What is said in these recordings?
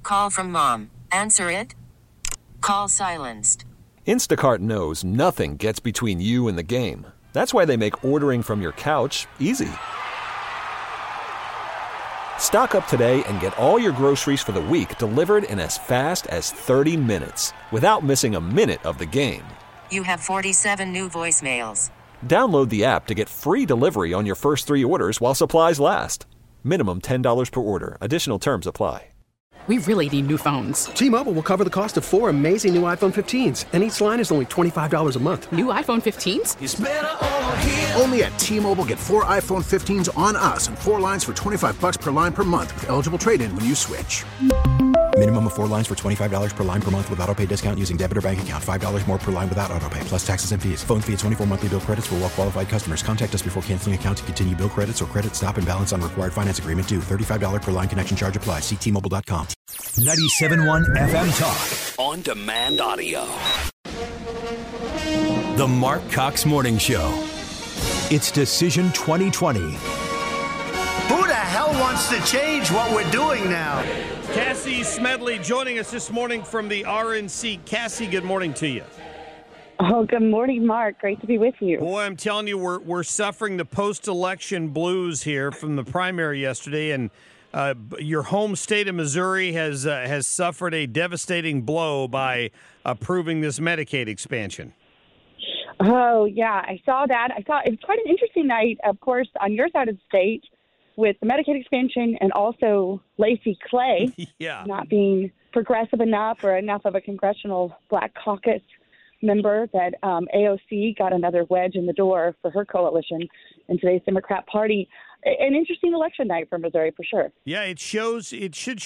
Call from mom. Answer it. Call silenced. Instacart knows nothing gets between you and the game. That's why they make ordering from your couch easy. Stock up today and get all your groceries for the week delivered in as fast as 30 minutes without missing a minute of the game. You have 47 new voicemails. Download the app to get free delivery on your first 3 orders while supplies last. Minimum $10 per order. Additional terms apply. We really need new phones. T-Mobile will cover the cost of 4 amazing new iPhone 15s, and each line is only $25 a month. New iPhone 15s? It's better over here. Only at T-Mobile, get 4 iPhone 15s on us and 4 lines for $25 per line per month with eligible trade-in when you switch. Minimum of 4 lines for $25 per line per month with autopay discount using debit or bank account. $5 more per line without autopay, plus taxes and fees. Phone fee at 24 monthly bill credits for well-qualified customers. Contact us before canceling account to continue bill credits or credit stop and balance on required finance agreement due. $35 per line connection charge applies. See T-Mobile.com. 97.1 FM Talk. On demand audio. The Mark Cox Morning Show. It's Decision 2020. Who the hell wants to change what we're doing now? Cassie Smedley joining us this morning from the RNC. Cassie, good morning to you. Oh, good morning, Mark. Great to be with you. Boy, I'm telling you, we're suffering the post-election blues here from the primary yesterday, and your home state of Missouri has suffered a devastating blow by approving this Medicaid expansion. Oh, yeah, I saw that. I thought it was quite an interesting night, of course, on your side of the state with the Medicaid expansion and also Lacey Clay not being progressive enough or enough of a congressional Black Caucus member that AOC got another wedge in the door for her coalition in today's Democrat Party. An interesting election night for Missouri, for sure. Yeah, it should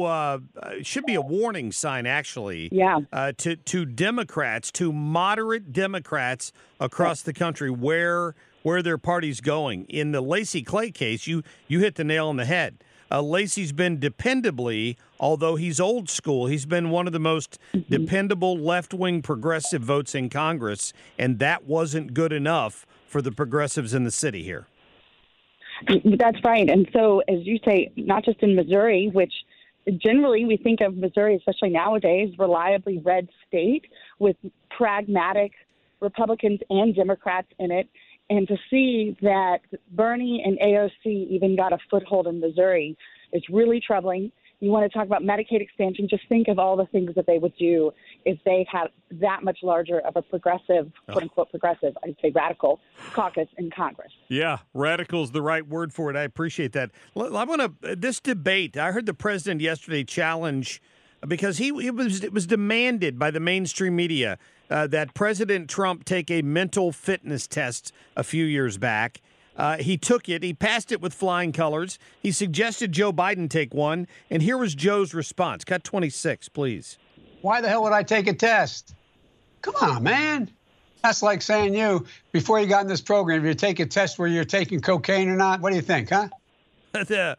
be a warning sign, actually. Yeah. To Democrats, to moderate Democrats across the country, where their party's going. In the Lacey Clay case, you hit the nail on the head. Lacey's been dependably, although he's old school, he's been one of the most dependable left-wing progressive votes in Congress, and that wasn't good enough for the progressives in the city here. That's right. And so, as you say, not just in Missouri, which generally we think of Missouri, especially nowadays, reliably red state with pragmatic Republicans and Democrats in it. And to see that Bernie and AOC even got a foothold in Missouri is really troubling. You want to talk about Medicaid expansion, just think of all the things that they would do if they had that much larger of a progressive, quote-unquote progressive, I'd say radical, caucus in Congress. Yeah, radical is the right word for it. I appreciate that. I want to this debate. I heard the president yesterday challenge, because it was demanded by the mainstream media that President Trump take a mental fitness test a few years back. He took it. He passed it with flying colors. He suggested Joe Biden take one. And here was Joe's response. Cut 26, please. Why the hell would I take a test? Come on, man. That's like saying before you got in this program, you take a test where you're taking cocaine or not. What do you think, huh? That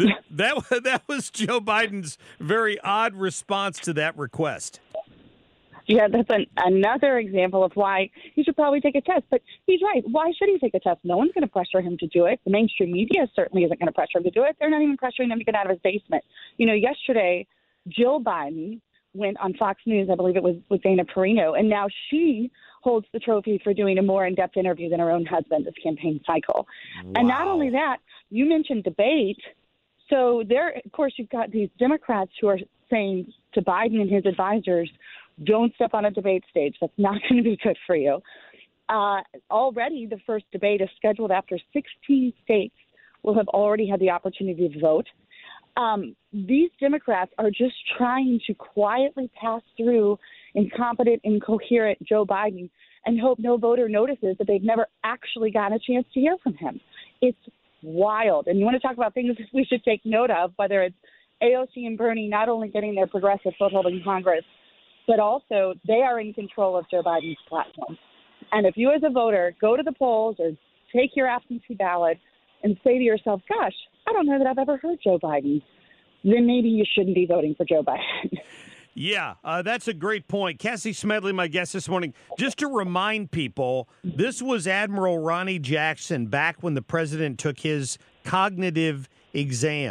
was Joe Biden's very odd response to that request. Yeah, that's another example of why he should probably take a test. But he's right. Why should he take a test? No one's going to pressure him to do it. The mainstream media certainly isn't going to pressure him to do it. They're not even pressuring him to get out of his basement. Yesterday, Jill Biden went on Fox News, I believe it was with Dana Perino, and now she holds the trophy for doing a more in-depth interview than her own husband this campaign cycle. Wow. And not only that, you mentioned debate. So there, of course, you've got these Democrats who are saying to Biden and his advisors, don't step on a debate stage. That's not going to be good for you. Already, the first debate is scheduled after 16 states will have already had the opportunity to vote. These Democrats are just trying to quietly pass through incompetent, incoherent Joe Biden and hope no voter notices that they've never actually gotten a chance to hear from him. It's wild. And you want to talk about things we should take note of, whether it's AOC and Bernie not only getting their progressive foothold in Congress, but also they are in control of Joe Biden's platform. And if you as a voter go to the polls or take your absentee ballot and say to yourself, gosh, I don't know that I've ever heard Joe Biden, then maybe you shouldn't be voting for Joe Biden. Yeah, that's a great point. Cassie Smedley, my guest this morning. Just to remind people, this was Admiral Ronnie Jackson back when the president took his cognitive exam.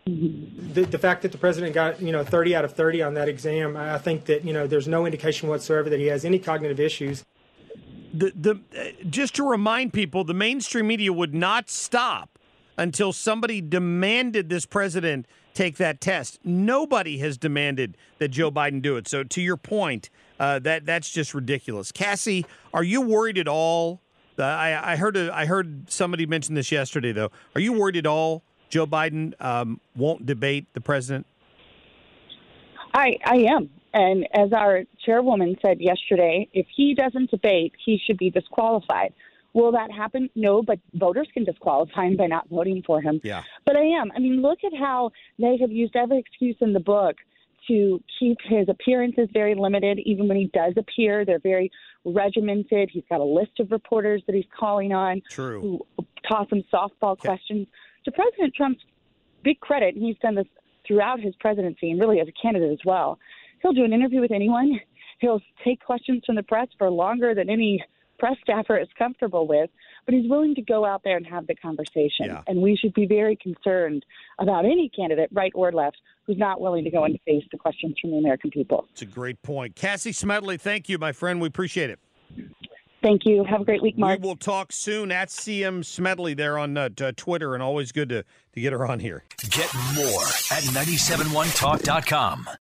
The fact that the president got 30 out of 30 on that exam, I think that there's no indication whatsoever that he has any cognitive issues. Just to remind people, the mainstream media would not stop until somebody demanded this president take that test. Nobody has demanded that Joe Biden do it. So to your point, that's just ridiculous. Cassie, are you worried at all? I heard somebody mention this yesterday, though. Are you worried at all Joe Biden won't debate the president? I am. And as our chairwoman said yesterday, if he doesn't debate, he should be disqualified. Will that happen? No, but voters can disqualify him by not voting for him. Yeah. But I am. I mean, look at how they have used every excuse in the book to keep his appearances very limited. Even when he does appear, they're very regimented. He's got a list of reporters that he's calling on. True. Who toss him softball questions. To President Trump's big credit, and he's done this throughout his presidency and really as a candidate as well, he'll do an interview with anyone. He'll take questions from the press for longer than any press staffer is comfortable with, but he's willing to go out there and have the conversation. Yeah. And we should be very concerned about any candidate, right or left, who's not willing to go and face the questions from the American people. It's a great point. Cassie Smedley, thank you, my friend. We appreciate it. Thank you. Have a great week, Mark. We will talk soon at CM Smedley there on Twitter, and always good to get her on here. Get more at 971talk.com.